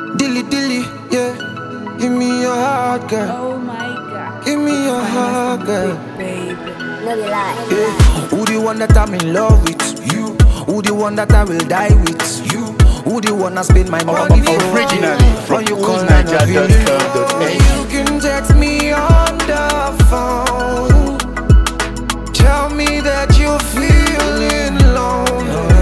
Dilly dilly, yeah. Give me your heart, girl. Oh my God. Give me your heart, girl. Baby. No be lie. Yeah. Who the one that I'm in love with? You. Who the one that I will die with? You. Who the one I spend my money for? Originally from You can text me on the phone. Tell me that you're feeling lonely.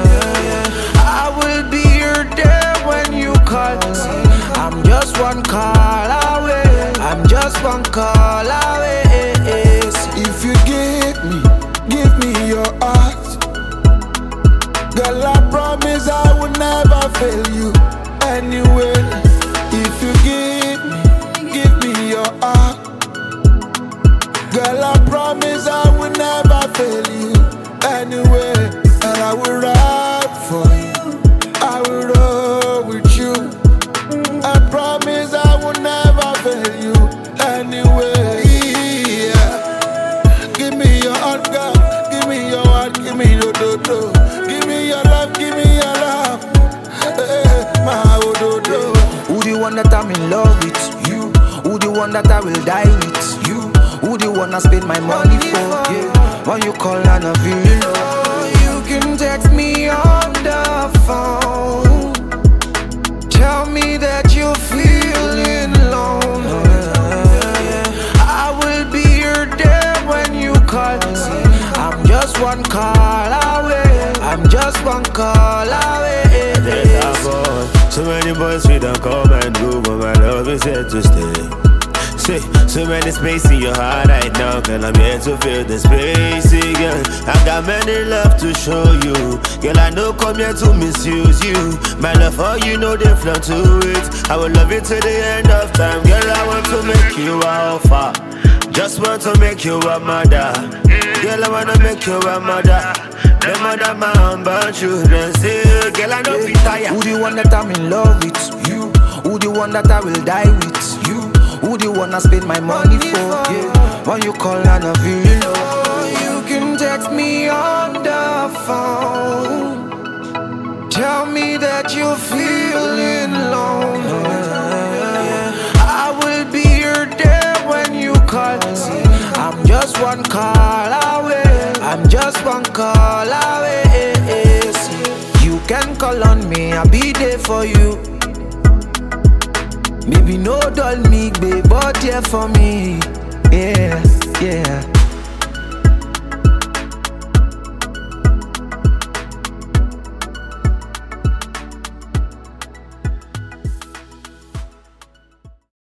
I will be here there when you call. I'm just one call away. I'm just one call away. If you give me your heart. Girl, I promise I will never fail you anyway. If you give me your heart. Girl, I promise I will never fail you anyway. And I will ride for you, I will roll with you. I promise I will never fail you anyway. Yeah. Give me your heart, girl. Give me your heart, give me your do-do. Give me your love, give me your love. My do-do. Who the one that I'm in love with? You. Who the one that I will die with? You. Who the one I spend my money for? Yeah. When you call and I feel low. You can text me on the phone. Tell me that you're feeling lonely. I will be here there when you call. I'm just one call away. I'm just one call away. So many boys we don't come and go, but my love is here to stay. Say, so many space in your heart right now, girl, I'm here to fill the space, girl. I got many love to show you, girl, I know come here to misuse you. My love for you, know they flow to it. I will love you till the end of time, girl, I want to make you a offer. Just want to make you a mother. Girl, I wanna make you a mother. The mother, my humble children, say, girl, I know be tired. Who the one that I'm in love with? You. Who the one that I will die with? You. Who the one I spend my money for? Yeah. When you call and I feel low. You can text me on the phone. Tell me that you're feeling lonely. I will be here there when you call. I'm just one call away. I'm just one call away. You can call on me, I'll be there for you. Maybe no doll me, babe, but yeah for me. Yeah, yeah.